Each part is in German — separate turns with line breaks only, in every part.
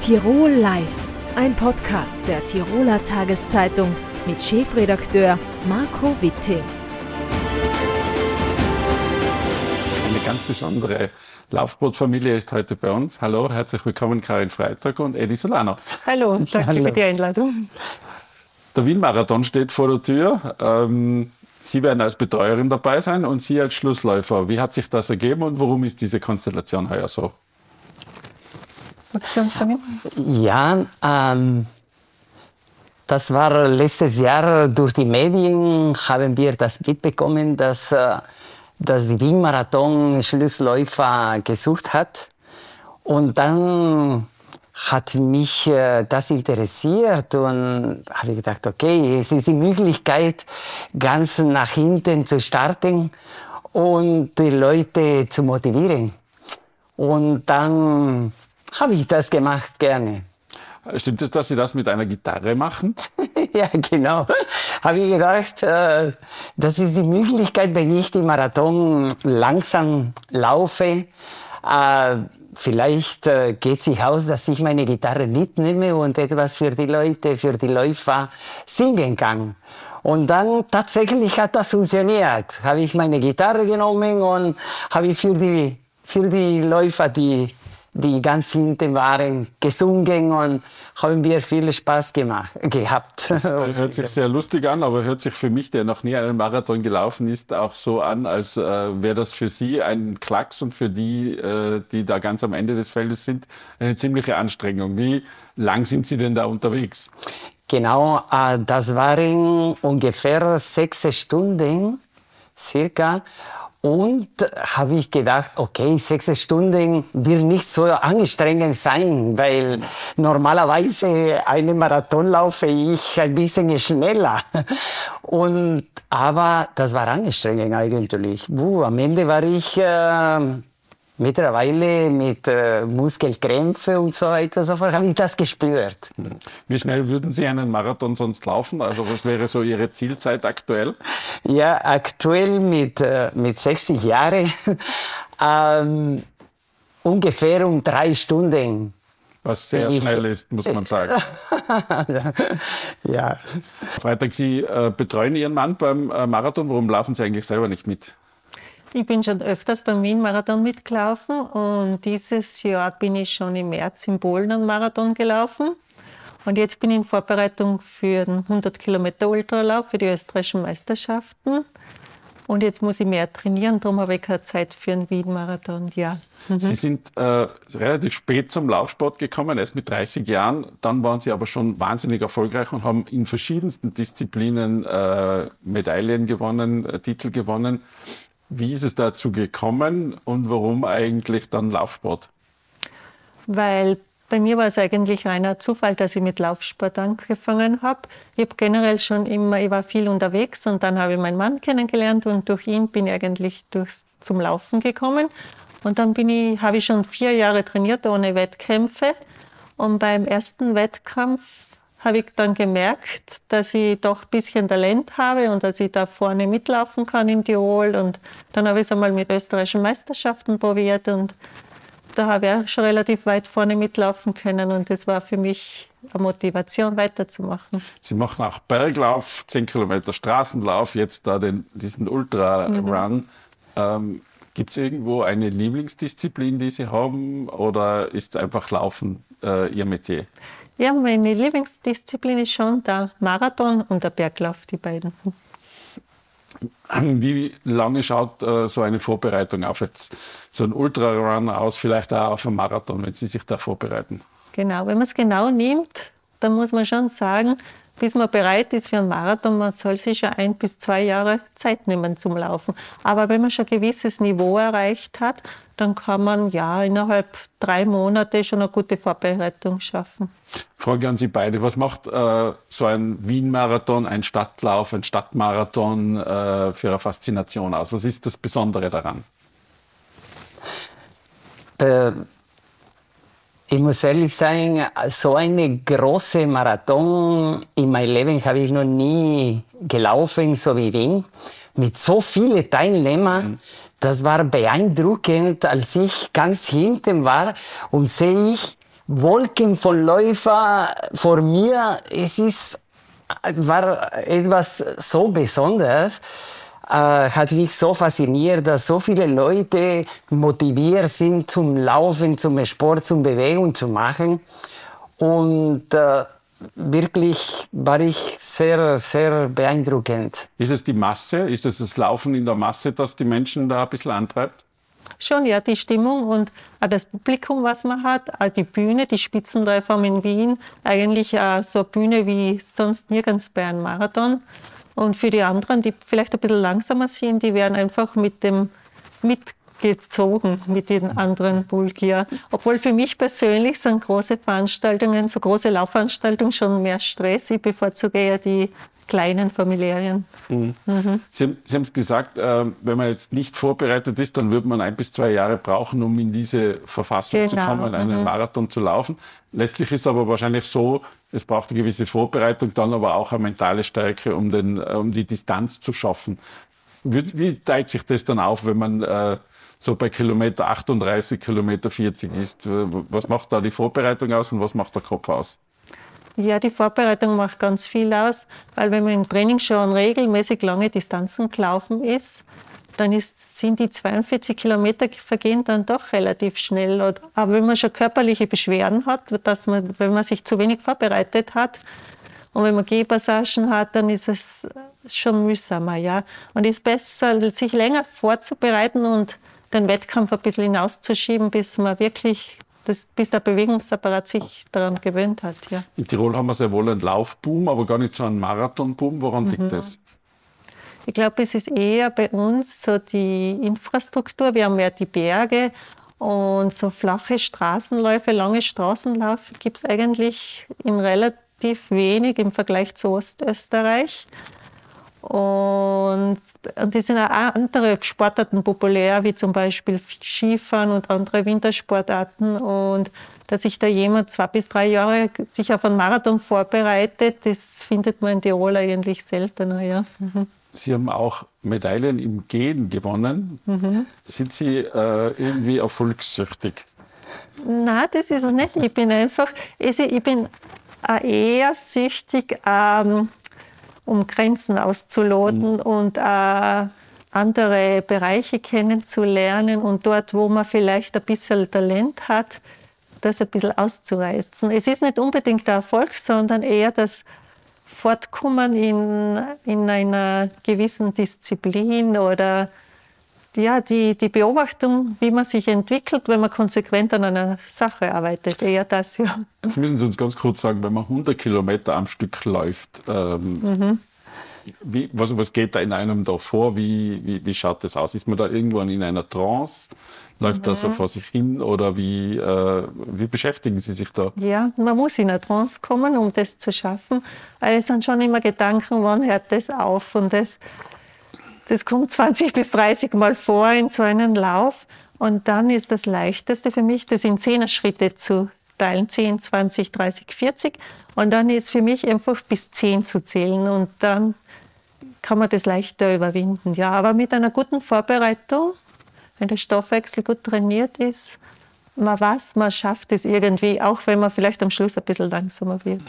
Tirol Live, ein Podcast der Tiroler Tageszeitung mit Chefredakteur Marco Witting.
Eine ganz besondere Laufsportfamilie ist heute bei uns. Hallo, herzlich willkommen Karin Freitag und Edi Solano.
Hallo, danke für die Einladung.
Der Wien-Marathon steht vor der Tür. Sie werden als Betreuerin dabei sein und Sie als Schlussläufer. Wie hat sich das ergeben und warum ist diese Konstellation heuer so?
Ja, das war letztes Jahr durch die Medien, haben wir das mitbekommen, dass die Wien-Marathon Schlussläufer gesucht hat. Und dann hat mich das interessiert und habe gedacht, okay, es ist die Möglichkeit, ganz nach hinten zu starten und die Leute zu motivieren. Und dann habe ich das gemacht, gerne.
Stimmt es, dass Sie das mit einer Gitarre machen?
Ja, genau. Habe ich gedacht, das ist die Möglichkeit, wenn ich den Marathon langsam laufe. Vielleicht geht sich aus, dass ich meine Gitarre mitnehme und etwas für die Leute, für die Läufer singen kann. Und dann tatsächlich hat das funktioniert. Habe ich meine Gitarre genommen und habe ich für die Läufer, die ganz hinten waren, gesungen und haben wir viel Spaß gehabt.
Das hört sich sehr lustig an, aber hört sich für mich, der noch nie einen Marathon gelaufen ist, auch so an, als wäre das für Sie ein Klacks und für die, die da ganz am Ende des Feldes sind, eine ziemliche Anstrengung. Wie lang sind Sie denn da unterwegs?
Genau, das waren ungefähr 6 Stunden circa. Und habe ich gedacht, okay, 6 Stunden wird nicht so anstrengend sein, weil normalerweise einen Marathon laufe ich ein bisschen schneller. Aber das war anstrengend eigentlich. Am Ende war ich mittlerweile mit Muskelkrämpfe und so weiter, so habe ich das gespürt.
Wie schnell würden Sie einen Marathon sonst laufen? Also was wäre so Ihre Zielzeit aktuell?
Ja, aktuell mit 60 Jahren ungefähr 3 Stunden.
Was sehr schnell ist, muss man sagen.
Ja.
Freitag, Sie betreuen Ihren Mann beim Marathon. Warum laufen Sie eigentlich selber nicht mit?
Ich bin schon öfters beim Wien-Marathon mitgelaufen und dieses Jahr bin ich schon im März im Bohlen-Marathon gelaufen. Und jetzt bin ich in Vorbereitung für den 100 Kilometer Ultralauf für die österreichischen Meisterschaften. Und jetzt muss ich mehr trainieren, darum habe ich keine Zeit für einen Wien-Marathon. Ja.
Sie sind relativ spät zum Laufsport gekommen, erst mit 30 Jahren. Dann waren Sie aber schon wahnsinnig erfolgreich und haben in verschiedensten Disziplinen Medaillen gewonnen, Titel gewonnen. Wie ist es dazu gekommen und warum eigentlich dann Laufsport?
Weil bei mir war es eigentlich reiner Zufall, dass ich mit Laufsport angefangen habe. Ich habe generell schon immer, ich war viel unterwegs und dann habe ich meinen Mann kennengelernt und durch ihn bin ich eigentlich zum Laufen gekommen. Und dann habe ich schon 4 Jahre trainiert ohne Wettkämpfe und beim ersten Wettkampf habe ich dann gemerkt, dass ich doch ein bisschen Talent habe und dass ich da vorne mitlaufen kann in Tirol. Und dann habe ich es einmal mit österreichischen Meisterschaften probiert und da habe ich auch schon relativ weit vorne mitlaufen können und das war für mich eine Motivation, weiterzumachen.
Sie machen auch Berglauf, 10 Kilometer Straßenlauf, jetzt da diesen Ultra-Run. Gibt es irgendwo eine Lieblingsdisziplin, die Sie haben oder ist einfach Laufen Ihr Metier?
Ja, meine Lieblingsdisziplin ist schon der Marathon und der Berglauf, die beiden.
Wie lange schaut so eine Vorbereitung auf jetzt so einen Ultrarun aus, vielleicht auch auf einen Marathon, wenn Sie sich da vorbereiten?
Genau, wenn man es genau nimmt, dann muss man schon sagen, bis man bereit ist für einen Marathon, man soll sich schon 1 bis 2 Jahre Zeit nehmen zum Laufen. Aber wenn man schon ein gewisses Niveau erreicht hat, dann kann man ja innerhalb 3 Monate schon eine gute Vorbereitung schaffen.
Frage an Sie beide, was macht so ein Wien-Marathon, ein Stadtlauf, ein Stadtmarathon für eine Faszination aus? Was ist das Besondere daran?
Ich muss ehrlich sagen, so eine große Marathon in meinem Leben habe ich noch nie gelaufen, so wie Wien. Mit so vielen Teilnehmern. Das war beeindruckend, als ich ganz hinten war und sehe ich, Wolken von Läufer vor mir. War etwas so Besonderes. Hat mich so fasziniert, dass so viele Leute motiviert sind zum Laufen, zum Sport, zum Bewegung zu machen. Und wirklich war ich sehr, sehr beeindruckend.
Ist es die Masse? Ist es das Laufen in der Masse, das die Menschen da ein bisschen antreibt?
Schon, ja, die Stimmung und auch das Publikum, was man hat, auch die Bühne, die Spitzenläufer in Wien, eigentlich auch so eine Bühne wie sonst nirgends bei einem Marathon. Und für die anderen, die vielleicht ein bisschen langsamer sind, die werden einfach mitgezogen mit den anderen Bulgier. Obwohl für mich persönlich sind große Veranstaltungen, so große Laufveranstaltungen schon mehr Stress. Ich bevorzuge eher die kleinen familiären.
Mhm. Sie haben es gesagt, wenn man jetzt nicht vorbereitet ist, dann würde man 1 bis 2 Jahre brauchen, um in diese Verfassung zu kommen, einen Marathon zu laufen. Letztlich ist es aber wahrscheinlich so, es braucht eine gewisse Vorbereitung, dann aber auch eine mentale Stärke, um die Distanz zu schaffen. Wie teilt sich das dann auf, wenn man so bei Kilometer 38, Kilometer 40 ist? Was macht da die Vorbereitung aus und was macht der Kopf aus?
Ja, die Vorbereitung macht ganz viel aus, weil wenn man im Training schon regelmäßig lange Distanzen gelaufen ist, dann sind die 42 Kilometer vergehen dann doch relativ schnell. Aber wenn man schon körperliche Beschwerden hat, wenn man sich zu wenig vorbereitet hat und wenn man Gehpassagen hat, dann ist es schon mühsamer. Ja. Und es ist besser, sich länger vorzubereiten und den Wettkampf ein bisschen hinauszuschieben, bis der Bewegungsapparat sich daran gewöhnt hat. Ja.
In Tirol haben wir sehr wohl einen Laufboom, aber gar nicht so einen Marathonboom. Woran liegt das?
Ich glaube, es ist eher bei uns so die Infrastruktur. Wir haben ja die Berge und so flache Straßenläufe, lange Straßenläufe gibt es eigentlich in relativ wenig im Vergleich zu Ostösterreich. Und es sind auch andere Sportarten populär, wie zum Beispiel Skifahren und andere Wintersportarten. Und dass sich da jemand 2 bis 3 Jahre sich auf einen Marathon vorbereitet, das findet man in Tirol eigentlich seltener. Ja.
Sie haben auch Medaillen im Gehen gewonnen. Sind Sie irgendwie erfolgssüchtig?
Nein, das ist es nicht. Ich bin eher süchtig, um Grenzen auszuloten und andere Bereiche kennenzulernen und dort, wo man vielleicht ein bisschen Talent hat, das ein bisschen auszureizen. Es ist nicht unbedingt der Erfolg, sondern eher das Fortkommen in einer gewissen Disziplin oder ja, die Beobachtung, wie man sich entwickelt, wenn man konsequent an einer Sache arbeitet. Eher das, ja.
Jetzt müssen Sie uns ganz kurz sagen, wenn man 100 Kilometer am Stück läuft, was geht da in einem da vor? Wie schaut das aus? Ist man da irgendwann in einer Trance? Läuft das so vor sich hin? Oder wie beschäftigen Sie sich da? Ja,
man muss in eine Trance kommen, um das zu schaffen. Weil es sind schon immer Gedanken, wann hört das auf? Und das kommt 20 bis 30 Mal vor in so einem Lauf. Und dann ist das Leichteste für mich, das in 10er-Schritte zu teilen. 10, 20, 30, 40. Und dann ist für mich einfach bis 10 zu zählen. Und dann kann man das leichter überwinden. Ja, aber mit einer guten Vorbereitung, wenn der Stoffwechsel gut trainiert ist, man schafft es irgendwie, auch wenn man vielleicht am Schluss ein bisschen langsamer wird.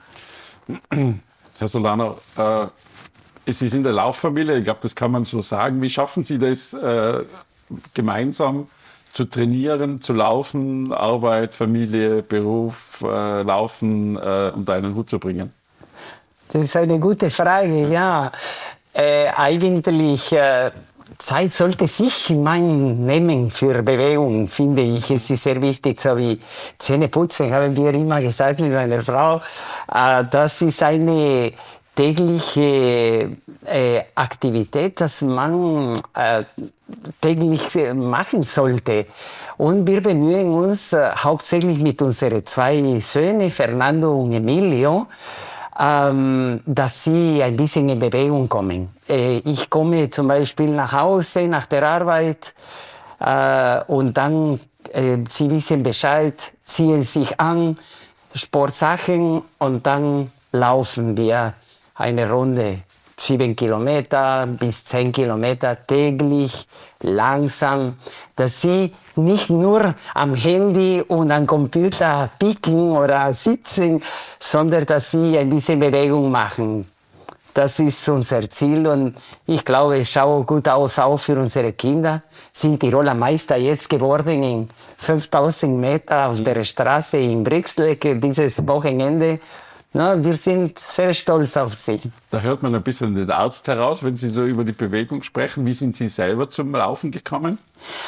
Herr Solano, es ist in der Lauffamilie, ich glaube, das kann man so sagen. Wie schaffen Sie das gemeinsam zu trainieren, zu laufen, Arbeit, Familie, Beruf, Laufen unter einen Hut zu bringen?
Das ist eine gute Frage, ja. Eigentlich Zeit sollte sich nehmen für Bewegung, finde ich. Es ist sehr wichtig, so wie Zähneputzen, haben wir immer gesagt mit meiner Frau. Das ist eine tägliche Aktivität, das man täglich machen sollte. Und wir bemühen uns hauptsächlich mit unseren 2 Söhnen, Fernando und Emilio, dass sie ein bisschen in Bewegung kommen. Ich komme zum Beispiel nach Hause, nach der Arbeit, und dann, sie wissen Bescheid, ziehen sich an, Sportsachen, und dann laufen wir eine Runde 7 Kilometer bis 10 Kilometer täglich, langsam, dass sie nicht nur am Handy und am Computer picken oder sitzen, sondern dass sie ein bisschen Bewegung machen. Das ist unser Ziel und ich glaube, es schaut gut aus auch für unsere Kinder. Sind Tiroler Meister jetzt geworden in 5000 Meter auf der Straße in Brixleck dieses Wochenende. Na, wir sind sehr stolz auf sie.
Da hört man ein bisschen den Arzt heraus, wenn Sie so über die Bewegung sprechen. Wie sind Sie selber zum Laufen gekommen?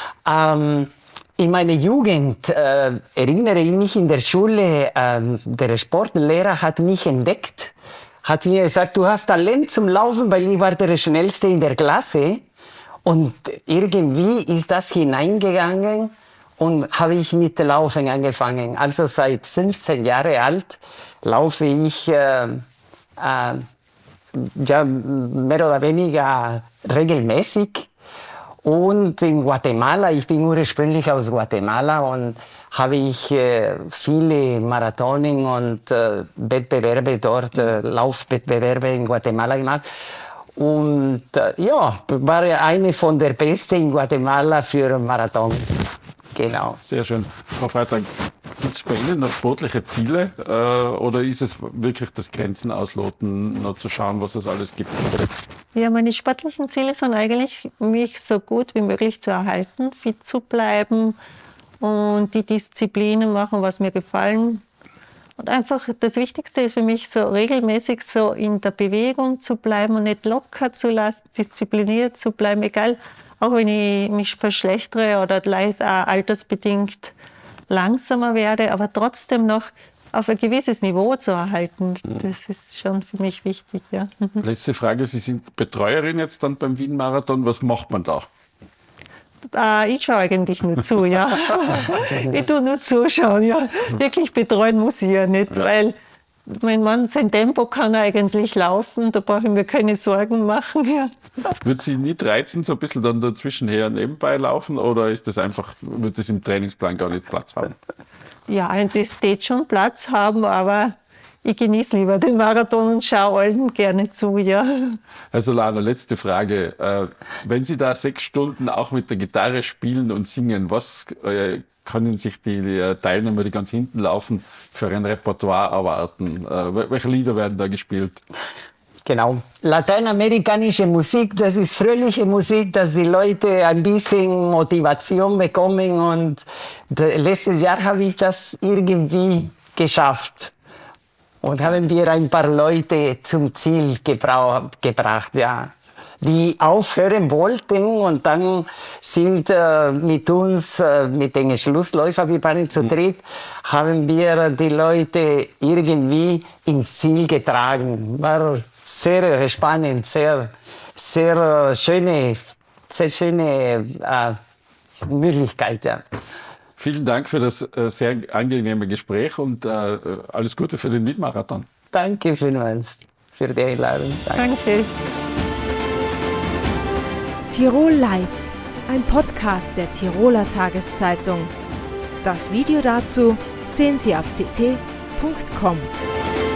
In meiner Jugend erinnere ich mich in der Schule, der Sportlehrer hat mich entdeckt, hat mir gesagt, du hast Talent zum Laufen, weil ich war der Schnellste in der Klasse. Und irgendwie ist das hineingegangen und habe ich mit Laufen angefangen. Also seit 15 Jahren alt laufe ich ja, mehr oder weniger regelmäßig. Und in Guatemala, ich bin ursprünglich aus Guatemala und habe ich viele Marathonen und Wettbewerbe dort, Laufwettbewerbe in Guatemala gemacht. Und ja, war eine von der Besten in Guatemala für Marathon. Genau.
Sehr schön. Frau Freitag, gibt es bei Ihnen noch sportliche Ziele oder ist es wirklich das Grenzen ausloten, noch zu schauen, was es alles gibt?
Ja, meine sportlichen Ziele sind eigentlich, mich so gut wie möglich zu erhalten, fit zu bleiben und die Disziplinen machen, was mir gefallen. Und einfach das Wichtigste ist für mich, so regelmäßig so in der Bewegung zu bleiben und nicht locker zu lassen, diszipliniert zu bleiben, egal, auch wenn ich mich verschlechtere oder altersbedingt langsamer werde, aber trotzdem noch auf ein gewisses Niveau zu erhalten. Das ist schon für mich wichtig. Ja.
Letzte Frage, Sie sind Betreuerin jetzt dann beim Wien-Marathon. Was macht man da?
Ich schaue eigentlich nur zu, ja. Ich tue nur zuschauen, ja. Wirklich betreuen muss ich ja nicht, weil mein Mann, sein Tempo kann eigentlich laufen, da brauche ich mir keine Sorgen machen. Ja.
Wird Sie nicht reizen, so ein bisschen dann dazwischen her nebenbei laufen oder ist das einfach, wird das im Trainingsplan gar nicht Platz haben?
Ja, das wird schon Platz haben, aber ich genieße lieber den Marathon und schaue allen gerne zu, ja.
Also Lana, letzte Frage. Wenn Sie da 6 Stunden auch mit der Gitarre spielen und singen, was können sich die Teilnehmer, die ganz hinten laufen, für ein Repertoire erwarten? Welche Lieder werden da gespielt?
Genau. Lateinamerikanische Musik, das ist fröhliche Musik, dass die Leute ein bisschen Motivation bekommen. Und letztes Jahr habe ich das irgendwie geschafft. Und haben wir ein paar Leute zum Ziel gebracht, ja, die aufhören wollten. Und dann sind mit uns, mit den Schlussläufern, wir waren zu dritt, haben wir die Leute irgendwie ins Ziel getragen. War sehr spannend, sehr schöne Möglichkeit. Ja.
Vielen Dank für das sehr angenehme Gespräch und alles Gute für den Wien-Marathon.
Danke vielmals für die Einladung.
Danke.
Tirol Live, ein Podcast der Tiroler Tageszeitung. Das Video dazu sehen Sie auf tt.com.